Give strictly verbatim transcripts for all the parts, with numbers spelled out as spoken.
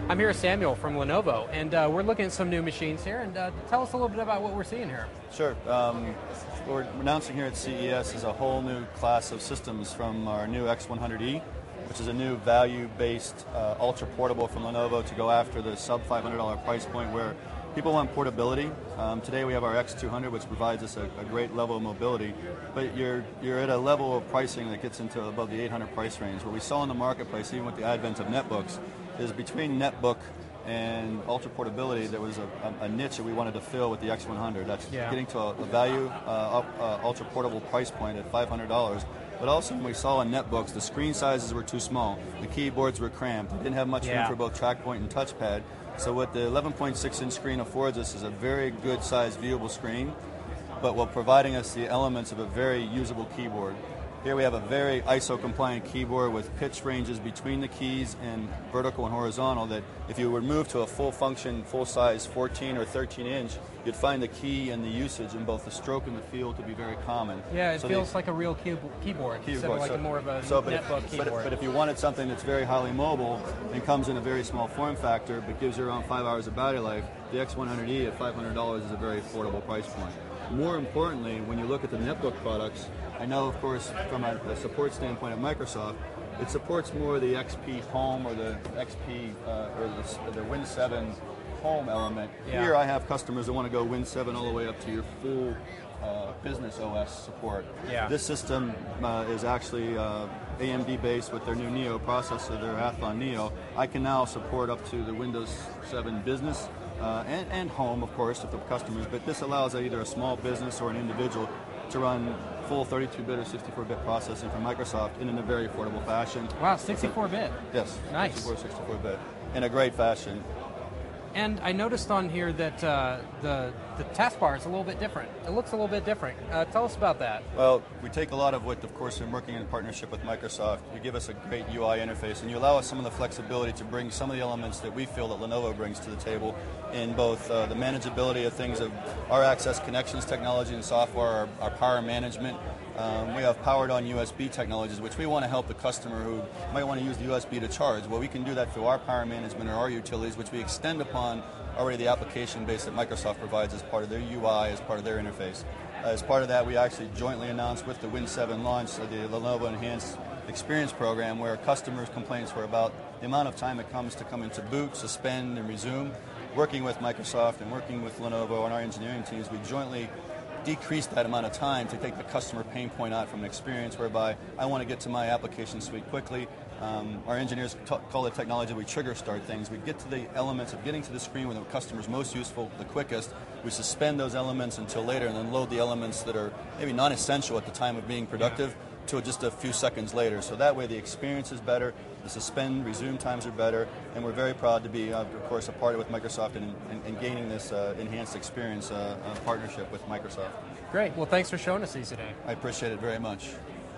I'm here with Samuel from Lenovo, and uh, we're looking at some new machines here. And uh, tell us a little bit about what we're seeing here. Sure. Um, what we're announcing here at C E S is a whole new class of systems from our new X one hundred E, which is a new value-based, uh, ultra-portable from Lenovo to go after the sub five hundred dollar price point where people want portability. Um, today we have our X two hundred, which provides us a, a great level of mobility, but you're you're at a level of pricing that gets into above the eight hundred price range. What we saw in the marketplace, even with the advent of netbooks, is between netbook and ultra portability, there was a, a, a niche that we wanted to fill with the X one hundred. That's yeah. getting to a, a value uh, up, uh, ultra portable price point at five hundred dollars. But also, when we saw in netbooks, the screen sizes were too small. The keyboards were cramped. They didn't have much yeah. room for both track point and touchpad. So what the eleven point six inch screen affords us is a very good sized viewable screen, but while providing us the elements of a very usable keyboard. Here we have a very I S O compliant keyboard with pitch ranges between the keys and vertical and horizontal that if you would move to a full function, full size fourteen or thirteen inch, you'd find the key and the usage in both the stroke and the feel to be very common. Yeah, it so feels they, like a real key keyboard, keyboard instead of like so, a more of a so, but netbook if, keyboard. But, but if you wanted something that's very highly mobile and comes in a very small form factor but gives you around five hours of battery life, the X one hundred E at five hundred dollars is a very affordable price point. More importantly, when you look at the netbook products, I know, of course, from a, a support standpoint at Microsoft, it supports more the X P Home or the X P uh, or the, the Win seven Home element. Yeah. Here I have customers that want to go Win seven all the way up to your full uh, business O S support. Yeah. This system uh, is actually uh, A M D based with their new Neo processor, their Athlon Neo. I can now support up to the Windows seven Business uh, and, and Home, of course, if the customers, but this allows either a small business or an individual to run full thirty-two bit or sixty-four bit processing from Microsoft in a very affordable fashion. Wow, sixty-four bit. Yes. Nice. sixty-four, sixty-four bit in a great fashion. And I noticed on here that uh, the the taskbar is a little bit different. It looks a little bit different. Uh, tell us about that. Well, we take a lot of what, of course, we're working in partnership with Microsoft. You give us a great U I interface, and you allow us some of the flexibility to bring some of the elements that we feel that Lenovo brings to the table in both uh, the manageability of things of our access connections technology and software, our, our power management. Um, we have powered on U S B technologies, which we want to help the customer who might want to use the U S B to charge. Well, we can do that through our power management or our utilities, which we extend upon already the application base that Microsoft provides as part of their U I, as part of their interface. As part of that, we actually jointly announced with the Win seven launch the Lenovo Enhanced Experience Program, where customers' complaints were about the amount of time it comes to come into boot, suspend, and resume. Working with Microsoft and working with Lenovo and our engineering teams, we jointly decrease that amount of time to take the customer pain point out from an experience whereby I want to get to my application suite quickly. Um, our engineers t- call the technology we trigger start things. We get to the elements of getting to the screen where the customer's most useful, the quickest. We suspend those elements until later and then load the elements that are maybe non-essential at the time of being productive to just a few seconds later. So that way the experience is better, the suspend, resume times are better, and we're very proud to be, uh, of course, a partner with Microsoft and, and, and gaining this uh, enhanced experience uh, uh, partnership with Microsoft. Great. Well, thanks for showing us these today. I appreciate it very much.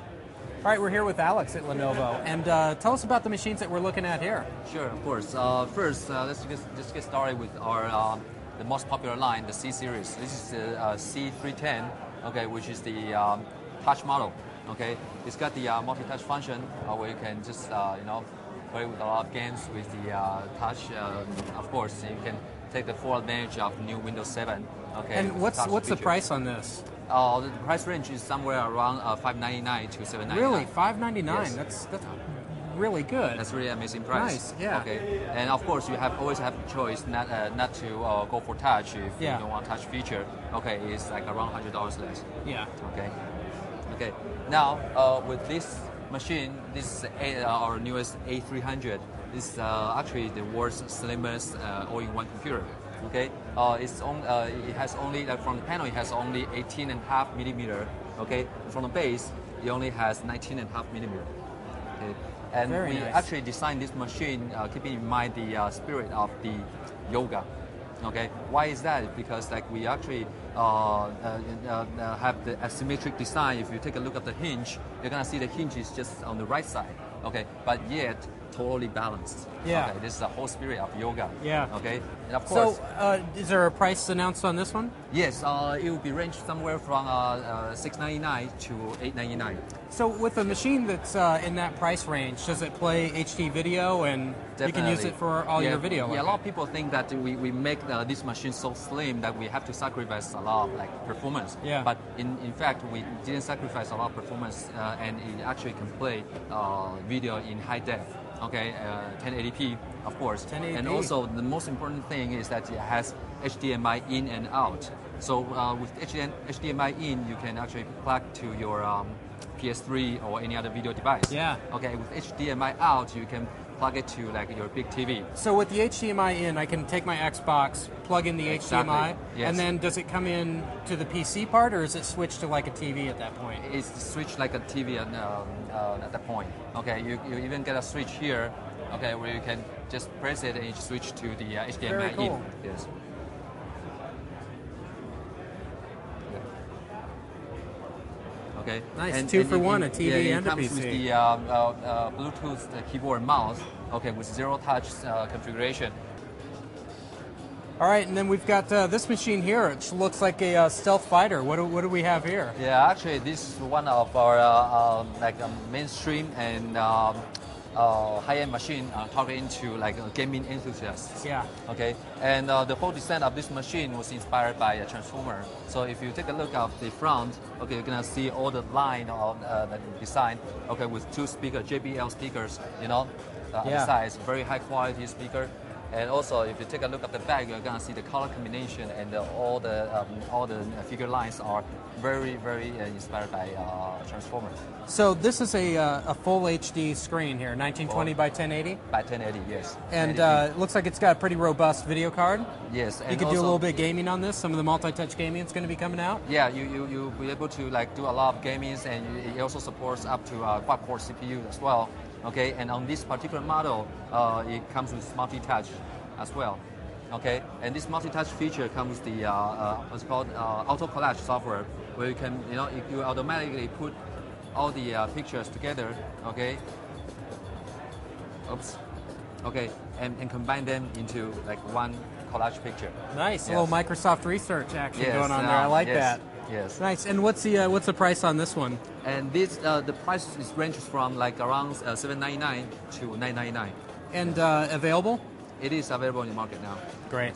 All right, we're here with Alex at Lenovo, and uh, tell us about the machines that we're looking at here. Sure, of course. Uh, first, uh, let's just, just get started with our uh, the most popular line, the C series. This is the uh, C three ten, okay, which is the um, touch model. Okay, it's got the uh, multi-touch function uh, where you can just uh, you know play with a lot of games with the uh, touch. Uh, of course, you can take the full advantage of the new Windows seven. Okay, and what's what's feature. the price on this? Uh, the price range is somewhere around uh, five ninety-nine to seven ninety-nine. Really, five ninety-nine? Yes. That's that's really good. That's really amazing price. Nice, yeah. Okay, and of course you have always have the choice not uh, not to uh, go for touch if yeah. you don't want touch feature. Okay, it's like around hundred dollars less. Yeah. Okay. Okay. Now uh, with this machine, this is a, uh, our newest A three hundred. This is uh, actually the world's slimmest uh, all-in-one computer. Okay, uh, it's on, uh, it has only like from the panel it has only eighteen and a half millimeter. Okay, from the base it only has nineteen and a half millimeter. Okay, and Very we nice. actually designed this machine uh, keeping in mind the uh, spirit of the yoga. Okay, why is that? Because like we actually uh, uh, uh, have the asymmetric design. If you take a look at the hinge, you're gonna see the hinge is just on the right side. Okay, but yet totally balanced. Yeah. Okay, this is the whole spirit of yoga. Yeah. Okay, and of course. So, uh, is there a price announced on this one? Yes, uh, it will be ranged somewhere from uh, uh, six ninety-nine to eight ninety-nine. So, with a machine that's uh, in that price range, does it play H D video and Definitely. you can use it for all yeah, your video? Yeah, like a lot of people think that we, we make uh, this machine so slim that we have to sacrifice a lot of like performance. Yeah. But in, in fact, we didn't sacrifice a lot of performance, uh, and it actually can play uh, video in high def. Okay, uh, ten eighty p, of course. ten eighty p. And also, the most important thing is that it has H D M I in and out. So uh, with H D M I in, you can actually plug to your um, P S three or any other video device. Yeah. Okay, with H D M I out, you can plug it to like your big T V. So with the H D M I in, I can take my Xbox, plug in the Exactly. H D M I, Yes. and then does it come in to the P C part, or is it switched to like a T V at that point? It's switched like a T V at, um, uh, at that point. Okay, you, you even get a switch here, okay, where you can just press it and you switch to the uh, H D M I Very cool. in. Yes. Okay. Nice. And, Two and for it- one, it- a T V yeah, it and a comes P C. with the uh, uh, uh, Bluetooth uh, keyboard and mouse. Okay, with zero touch uh, configuration. All right, and then we've got uh, this machine here. It looks like a uh, stealth fighter. What do, what do we have here? Yeah, actually, this is one of our uh, um, like um, mainstream and um, uh, high-end machine uh, targeting to like uh, gaming enthusiasts. Yeah. Okay, and uh, the whole design of this machine was inspired by a transformer. So if you take a look at the front, okay, you're gonna see all the line of uh, the design. Okay, with two speaker J B L speakers, you know, uh, on Yeah. the sides, very high quality speaker. And also, if you take a look at the back, you're gonna see the color combination and uh, all the um, all the figure lines are very, very uh, inspired by uh, Transformers. So this is a, uh, a full H D screen here, nineteen twenty by ten eighty, By ten eighty, yes. and 1080p. uh, it looks like it's got a pretty robust video card. yes, and You could do a also- little bit of gaming on this. Some of the multi-touch gaming is going to be coming out. Yeah, you you you'll be able to like do a lot of gamings, and it also supports up to uh, quad-core C P U as well. Okay, and on this particular model, uh, it comes with multi-touch as well. Okay, and this multi-touch feature comes with the uh, uh, what's called uh, auto collage software, where you can you know you, you automatically put all the uh, pictures together. Okay. Oops. Okay, and, and combine them into like one collage picture. Nice, a Yes. little Microsoft research action Yes, going on there. uh, I like yes, that. Yes. Nice. And what's the uh, what's the price on this one? And this, uh, the price is ranges from like around uh, seven ninety-nine to nine ninety-nine. And uh, available? It is available in the market now. Great.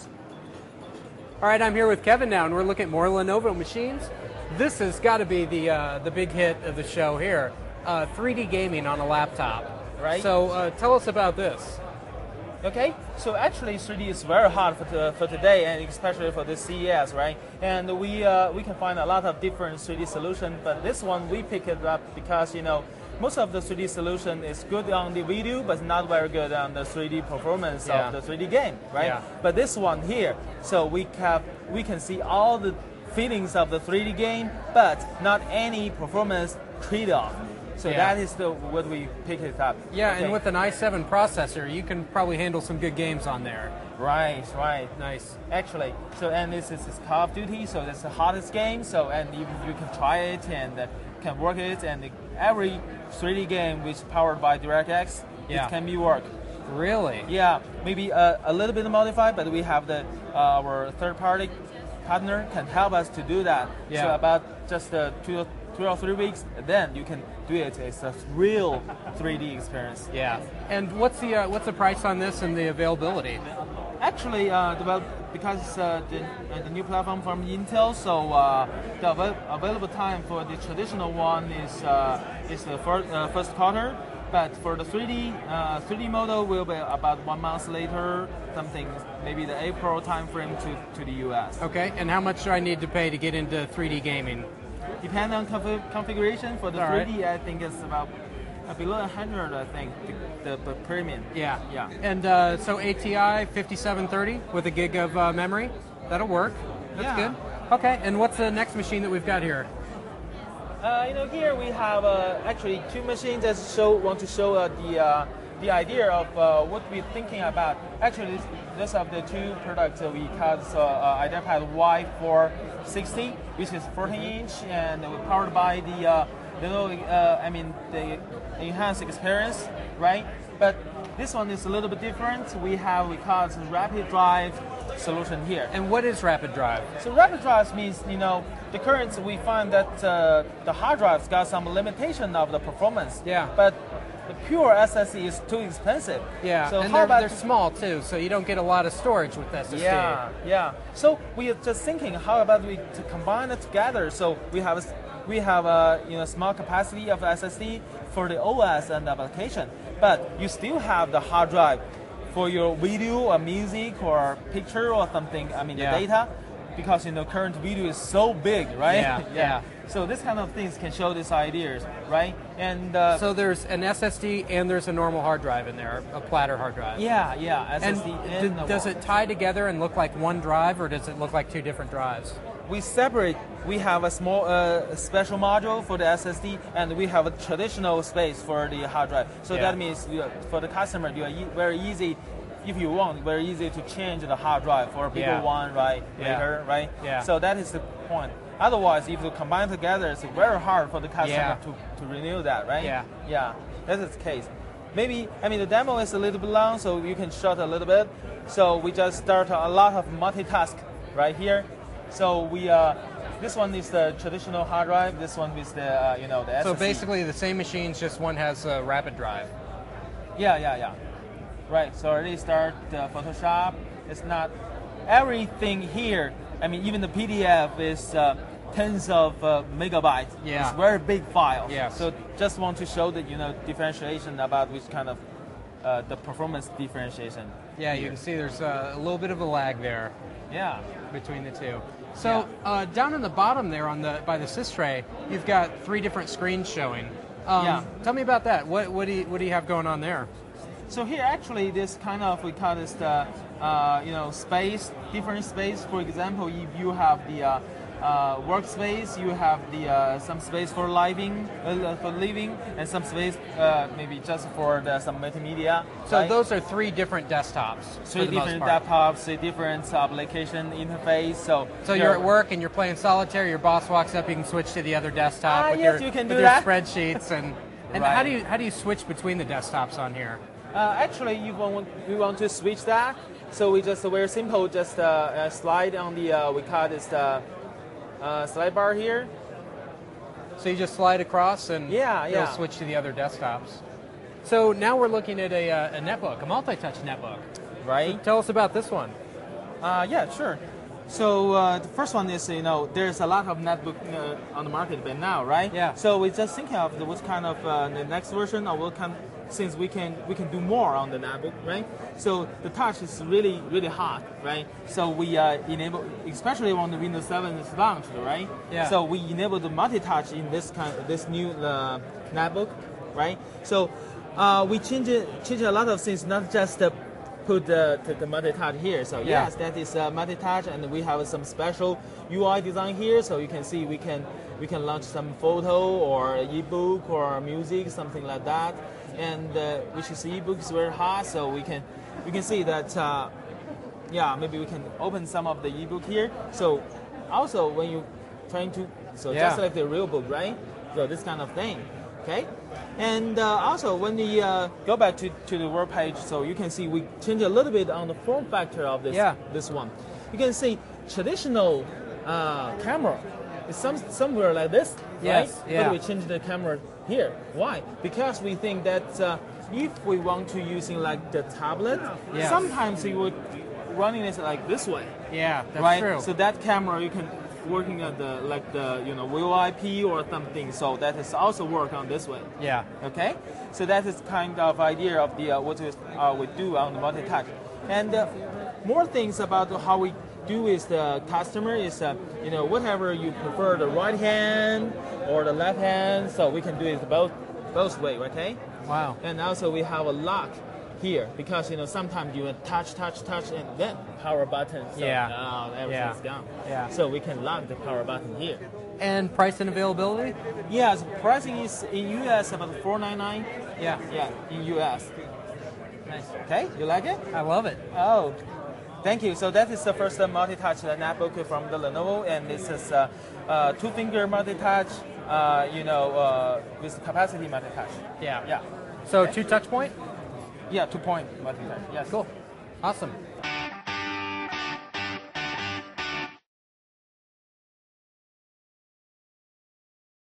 All right, I'm here with Kevin now, and we're looking at more Lenovo machines. This has got to be the uh, the big hit of the show here, uh, three D gaming on a laptop. Right. So uh, tell us about this. Okay, so actually three D is very hard for, the, for today, and especially for the C E S, right? And we uh, we can find a lot of different three D solutions, but this one we pick it up because you know most of the three D solution is good on the video, but not very good on the three D performance Yeah. of the three D game, right? Yeah. But this one here, so we have we can see all the feelings of the three D game, but not any performance trade-off. So Yeah. that is the what we pick it up. Yeah, Okay. and with an i seven processor, you can probably handle some good games on there. right, right. Nice. Actually, so and this is Call of Duty, so that's the hottest game. So and you, you can try it and uh, can work it, and every three D game which is powered by DirectX, Yeah. it can be work. Really? Yeah, maybe a, a little bit modified, but we have the uh, our third party partner can help us to do that. Yeah. So about just uh, two, two or three weeks, then you can do it. It's a real three D experience. Yeah. And what's the uh, what's the price on this and the availability? Actually, uh, develop, because it's uh, the, uh, the new platform from Intel, so uh, the avail- available time for the traditional one is uh, is the first, uh, first quarter. But for the three D uh, three D model will be about one month later, something maybe the April timeframe to, to the U S. Okay. And how much do I need to pay to get into three D gaming? Depending on confi- configuration for the All right. three D, I think it's about uh, below one hundred. I think the, the, the premium. Yeah. Yeah. And uh, so A T I fifty-seven thirty with a gig of uh, memory, that'll work. That's Yeah. good. Okay. And what's the next machine that we've got here? Uh, you know, here we have uh, actually two machines that show want to show uh, the uh, the idea of uh, what we're thinking about. Actually, this, this of the two products that we call uh, uh, IdeaPad Y four sixty, which is fourteen inch and powered by the uh, little, uh, I mean the enhanced experience, right? But This one is a little bit different. We have, we call it rapid drive solution here. And what is rapid drive? So rapid drive means, you know, the current, we find that uh, the hard drives got some limitation of the performance. Yeah. But the pure S S D is too expensive. Yeah, so and how they're, about they're small too, so you don't get a lot of storage with S S D. Yeah, yeah. So we are just thinking, how about we to combine it together? So we have a, we have a you know small capacity of S S D for the O S and application, but you still have the hard drive for your video or music or picture or something. I mean Yeah. the data, because you know current video is so big, right? Yeah, yeah. So this kind of things can show these ideas, right? And uh, So there's an S S D and there's a normal hard drive in there, a platter hard drive. yeah, yeah. S And S D d- and the does wall. it tie together and look like one drive, or does it look like two different drives? We separate. We have a small uh, special module for the S S D, and we have a traditional space for the hard drive. So Yeah. that means you, for the customer, you are e- very easy, if you want, very easy to change the hard drive for a bigger Yeah. one, right? Yeah. Later, right? Yeah. So that is the point. Otherwise, if you combine together, it's very hard for the customer Yeah. to, to renew that, right? Yeah. Yeah. That is the case. Maybe, I mean, the demo is a little bit long, so you can short a little bit. So we just start a lot of multitask right here. So we, uh, this one is the traditional hard drive. This one is the, uh, you know, the S S D. So basically the same machines, just one has a rapid drive. Yeah, yeah, yeah. Right. So already start uh, Photoshop. It's not everything here. I mean, even the P D F is uh, tens of uh, megabytes. Yeah. It's very big file. Yes. So just want to show that you know differentiation about which kind of uh, the performance differentiation. Yeah, you can see there's a, a little bit of a lag there Yeah. between the two. So uh, down in the bottom there on the by the sys tray, you've got three different screens showing. Um, Yeah. Tell me about that. What what do you what do you have going on there? So here, actually, this kind of we call this the uh, you know space, different space. For example, if you have the uh, uh, workspace, you have the uh, some space for living, uh, for living, and some space uh, maybe just for the, some multimedia. So right? those are three different desktops. three for the most different part. laptops, three different application interface. So So you're at work and you're playing solitaire. Your boss walks up, you can switch to the other desktop Ah, with yes, your, you can with do your that. spreadsheets and. And how Right. do you how do you switch between the desktops on here? Uh, actually, you want, we want to switch that, so we just very simple, just uh, uh, slide on the uh, we call this the uh, slide bar here. So you just slide across and Yeah, it'll yeah. switch to the other desktops. So now we're looking at a, uh, a netbook, a multi-touch netbook. Right. Tell us about this one. Uh, yeah, sure. So uh, the first one is, you know, there's a lot of netbook uh, on the market by now, right? Yeah. So we're just thinking of the, what kind of uh, the next version, or what kind, since we can we can do more on the netbook, right? So the touch is really really hot, right? So we uh, enable, especially when the Windows seven is launched, right? Yeah. So we enable the multi-touch in this kind this new uh, netbook, right? So uh, we change it, change a lot of things, not just the put the, the, the multi-touch here. So Yeah. yes, that is uh, multi-touch, and we have some special U I design here. So you can see we can we can launch some photo or ebook or music, something like that. And uh, which is ebook is very hot, so we can we can see that. Uh, yeah, maybe we can open some of the ebook here. So also when you trying to so Yeah. just like the real book, right? So this kind of thing. Okay, and uh, also when we uh, go back to, to the web page, so you can see we change a little bit on the form factor of this Yeah. this one. You can see traditional uh, camera is some somewhere like this, Yes, right? yeah. But we change the camera here. Why? Because we think that uh, if we want to using like the tablet, Yes. sometimes we would running it like this way, Yeah, that's right? true. So that camera you can working at the like the you know V O I P or something. So that is also work on this way. yeah. Okay, so that is kind of idea of the uh, what we, uh, we do on the multi-touch, and uh, more things about how we do is the customer is uh, you know whatever you prefer, the right hand or the left hand, so we can do it both both way. Okay, Wow. and also we have a lock here because you know sometimes you touch touch touch and then power button. So Yeah. now everything's Yeah. gone. Yeah. So we can lock the power button here. And price and availability? Yes, pricing is in U S about four ninety-nine. Yeah. Yeah, in U S. Nice. Okay, you like it? I love it. Oh, thank you. So that is the first uh, multi-touch uh, netbook from the Lenovo, and this is uh, uh, two-finger multi-touch. Uh, you know, uh, with capacity multi-touch. Yeah. Yeah. So two touch point? Yeah, two point multi-touch. Yes. Cool. Awesome.